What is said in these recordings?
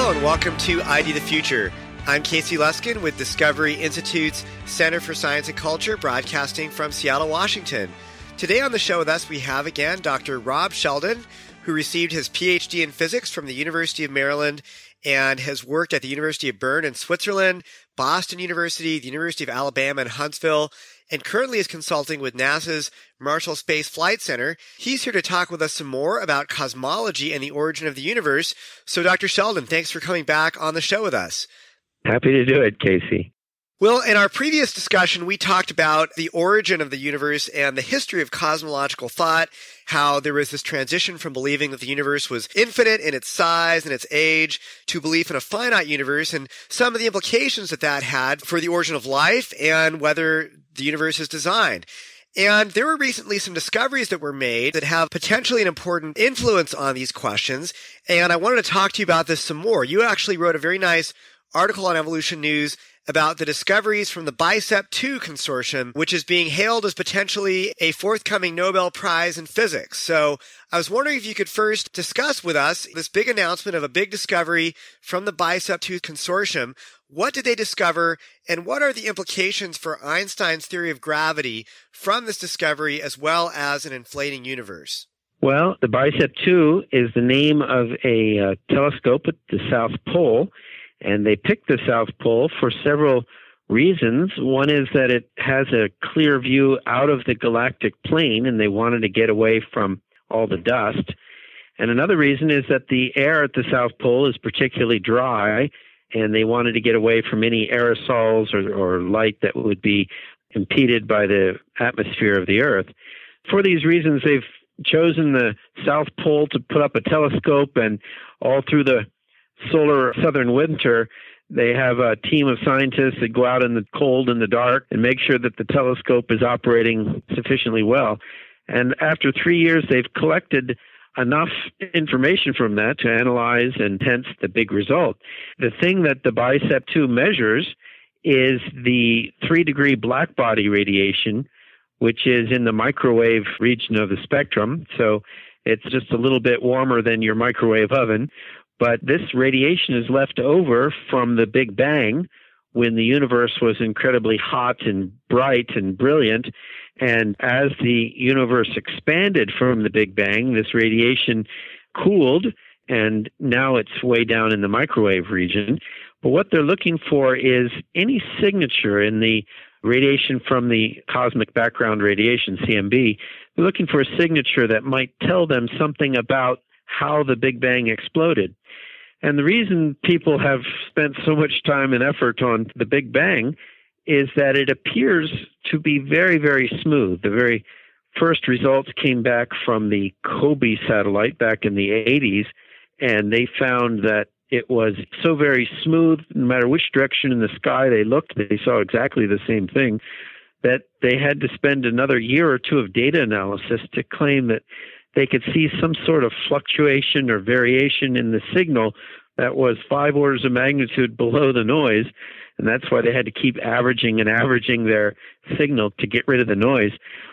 Hello and welcome to ID the Future. I'm Casey Luskin with Discovery Institute's Center for Science and Culture, broadcasting from Seattle, Washington. Today on the show with us we have again Dr. Rob Sheldon, who received his PhD in physics from the University of Maryland and has worked at the University of Bern in Switzerland, Boston University, the University of Alabama in Huntsville, and currently is consulting with NASA's Marshall Space Flight Center. He's here to talk with us some more about cosmology and the origin of the universe. So, Dr. Sheldon, thanks for coming back on the show with us. Happy to do it, Casey. Well, in our previous discussion, we talked about the origin of the universe and the history of cosmological thought, how there was this transition from believing that the universe was infinite in its size and its age to belief in a finite universe, and some of the implications that that had for the origin of life and whether the universe is designed. And there were recently some discoveries that were made that have potentially an important influence on these questions, and I wanted to talk to you about this some more. You actually wrote a very nice article on Evolution News about the discoveries from the BICEP-2 consortium, which is being hailed as potentially a forthcoming Nobel Prize in physics. So I was wondering if you could first discuss with us this big announcement of a big discovery from the BICEP-2 consortium. What did they discover, and what are the implications for Einstein's theory of gravity from this discovery as well as an inflating universe? Well, the BICEP-2 is the name of a telescope at the South Pole, and they picked the South Pole for several reasons. One is that it has a clear view out of the galactic plane, and they wanted to get away from all the dust. And another reason is that the air at the South Pole is particularly dry, and they wanted to get away from any aerosols or light that would be impeded by the atmosphere of the Earth. For these reasons, they've chosen the South Pole to put up a telescope, and all through the solar southern winter, they have a team of scientists that go out in the cold and the dark and make sure that the telescope is operating sufficiently well. And after 3 years, they've collected enough information from that to analyze, and hence the big result. The thing that the BICEP-2 measures is the 3-degree blackbody radiation, which is in the microwave region of the spectrum. So it's just a little bit warmer than your microwave oven. But this radiation is left over from the Big Bang, when the universe was incredibly hot and bright and brilliant. And as the universe expanded from the Big Bang, this radiation cooled, and now it's way down in the microwave region. But what they're looking for is any signature in the radiation from the cosmic background radiation, CMB. They're looking for a signature that might tell them something about how the Big Bang exploded. And the reason people have spent so much time and effort on the Big Bang is that it appears to be very, very smooth. The very first results came back from the COBE satellite back in the 80s, and they found that it was so very smooth, no matter which direction in the sky they looked, they saw exactly the same thing, that they had to spend another year or two of data analysis to claim that they could see some sort of fluctuation or variation in the signal that was 5 orders of magnitude below the noise. And that's why they had to keep averaging and averaging their signal to get rid of the noise.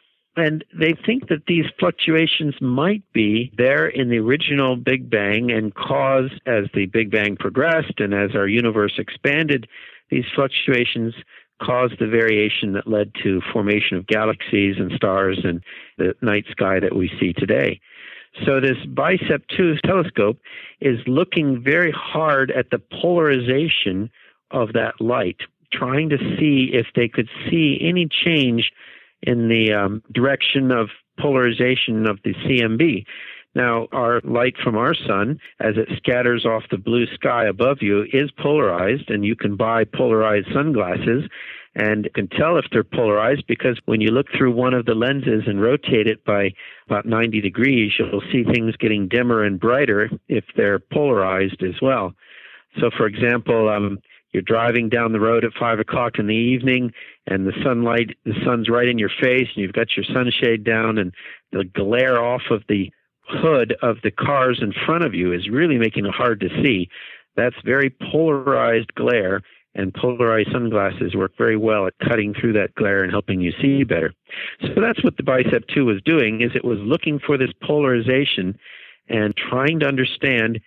And they think that these fluctuations might be there in the original Big Bang and cause, as the Big Bang progressed and as our universe expanded, these fluctuations caused the variation that led to formation of galaxies and stars and the night sky that we see today. So this BICEP-2 telescope is looking very hard at the polarization of that light, trying to see if they could see any change in the direction of polarization of the CMB. Now, our light from our sun, as it scatters off the blue sky above you, is polarized, and you can buy polarized sunglasses, and you can tell if they're polarized because when you look through one of the lenses and rotate it by about 90 degrees, you'll see things getting dimmer and brighter if they're polarized as well. So, for example, you're driving down the road at 5 o'clock in the evening, and the sun's right in your face, and you've got your sunshade down, and the glare off of the hood of the cars in front of you is really making it hard to see. That's very polarized glare, and polarized sunglasses work very well at cutting through that glare and helping you see better. So that's what the BICEP-2 was doing, is it was looking for this polarization and trying to understand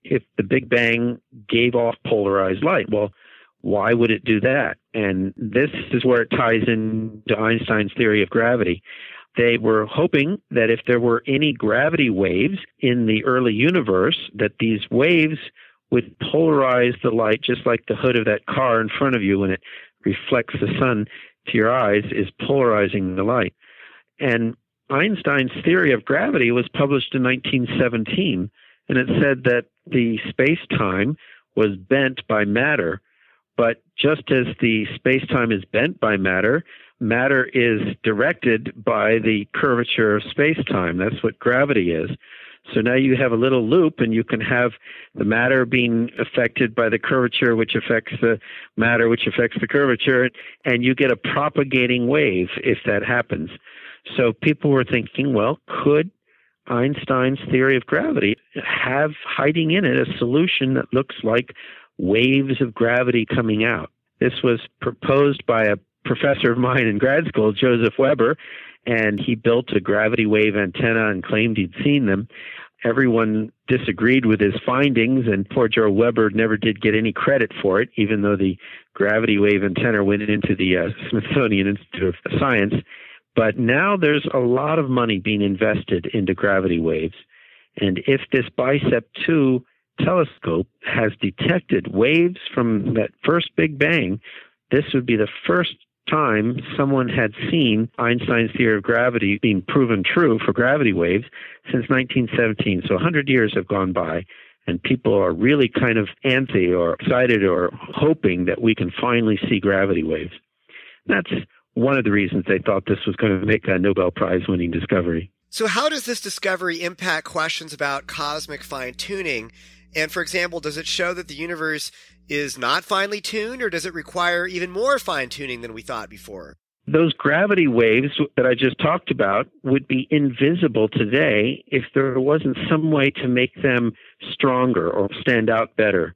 if the Big Bang gave off polarized light. Well, why would it do that? And this is where it ties into Einstein's theory of gravity. They were hoping that if there were any gravity waves in the early universe, that these waves would polarize the light, just like the hood of that car in front of you when it reflects the sun to your eyes is polarizing the light. And Einstein's theory of gravity was published in 1917, and it said that the space-time was bent by matter. But just as the space-time is bent by matter, matter is directed by the curvature of space-time. That's what gravity is. So now you have a little loop, and you can have the matter being affected by the curvature, which affects the matter, which affects the curvature, and you get a propagating wave if that happens. So people were thinking, well, could Einstein's theory of gravity have hiding in it a solution that looks like waves of gravity coming out? This was proposed by a professor of mine in grad school, Joseph Weber, and he built a gravity wave antenna and claimed he'd seen them. Everyone disagreed with his findings, and poor Joe Weber never did get any credit for it, even though the gravity wave antenna went into the Smithsonian Institute of Science. But now there's a lot of money being invested into gravity waves. And if this BICEP 2 telescope has detected waves from that first Big Bang, this would be the first time someone had seen Einstein's theory of gravity being proven true for gravity waves since 1917. So 100 years have gone by, and people are really kind of antsy or excited or hoping that we can finally see gravity waves. That's one of the reasons they thought this was going to make a Nobel Prize-winning discovery. So how does this discovery impact questions about cosmic fine-tuning? And for example, does it show that the universe is not finely tuned, or does it require even more fine-tuning than we thought before? Those gravity waves that I just talked about would be invisible today if there wasn't some way to make them stronger or stand out better.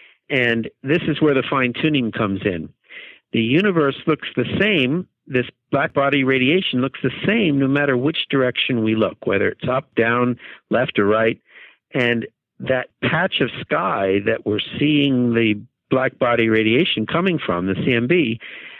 And this is where the fine-tuning comes in. The universe looks the same. This black body radiation looks the same no matter which direction we look, whether it's up, down, left, or right. And that patch of sky that we're seeing the black body radiation coming from, the CMB,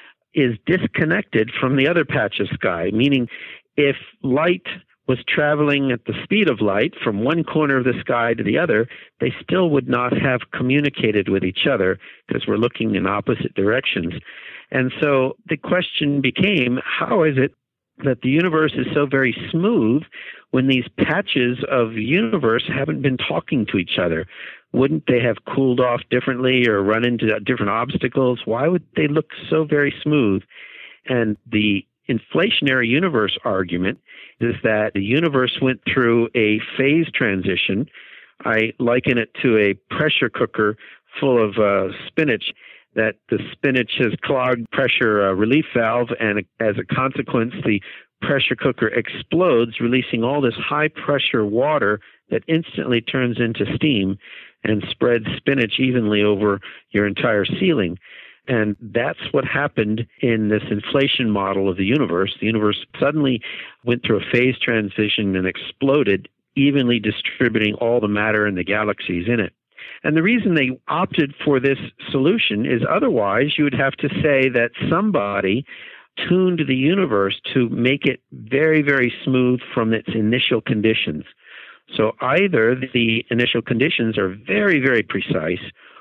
is disconnected from the other patch of sky, meaning if light was traveling at the speed of light from one corner of the sky to the other, they still would not have communicated with each other because we're looking in opposite directions. And so the question became, how is it that the universe is so very smooth when these patches of the universe haven't been talking to each other? Wouldn't they have cooled off differently or run into different obstacles? Why would they look so very smooth? And the inflationary universe argument is that the universe went through a phase transition. I liken it to a pressure cooker full of spinach, that the spinach has clogged pressure relief valve, and as a consequence, the pressure cooker explodes, releasing all this high-pressure water that instantly turns into steam and spreads spinach evenly over your entire ceiling. And that's what happened in this inflation model of the universe. The universe suddenly went through a phase transition and exploded, evenly distributing all the matter and the galaxies in it. And the reason they opted for this solution is otherwise you would have to say that somebody tuned the universe to make it very, very smooth from its initial conditions. So either the initial conditions are very, very precise,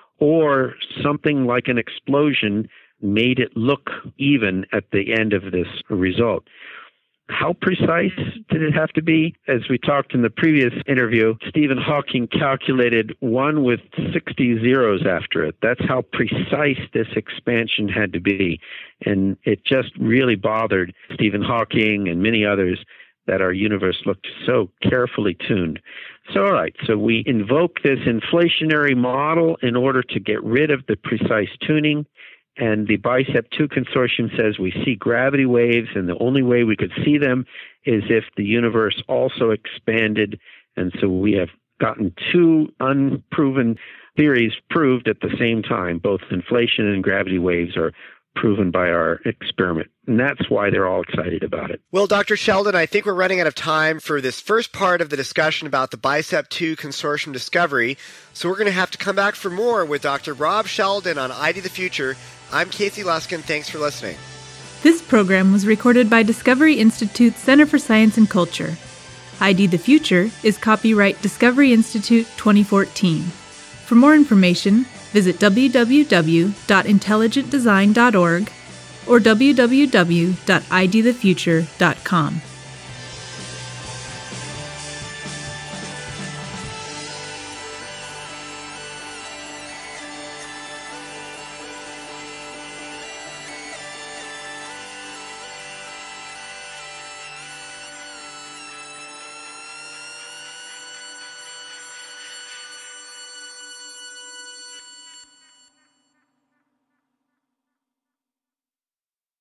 or something like an explosion made it look even at the end of this result. How precise did it have to be? As we talked in the previous interview, Stephen Hawking calculated 1 with 60 zeros after it. That's how precise this expansion had to be. And it just really bothered Stephen Hawking and many others that our universe looked so carefully tuned. So, all right, so we invoke this inflationary model in order to get rid of the precise tuning. And the BICEP 2 consortium says we see gravity waves, and the only way we could see them is if the universe also expanded. And so we have gotten 2 unproven theories proved at the same time. Both inflation and gravity waves are proven by our experiment. And that's why they're all excited about it. Well, Dr. Sheldon, I think we're running out of time for this first part of the discussion about the BICEP2 consortium discovery. So we're going to have to come back for more with Dr. Rob Sheldon on ID the Future. I'm Casey Luskin. Thanks for listening. This program was recorded by Discovery Institute Center for Science and Culture. ID the Future is copyright Discovery Institute 2014. For more information, visit www.intelligentdesign.org or www.idthefuture.com.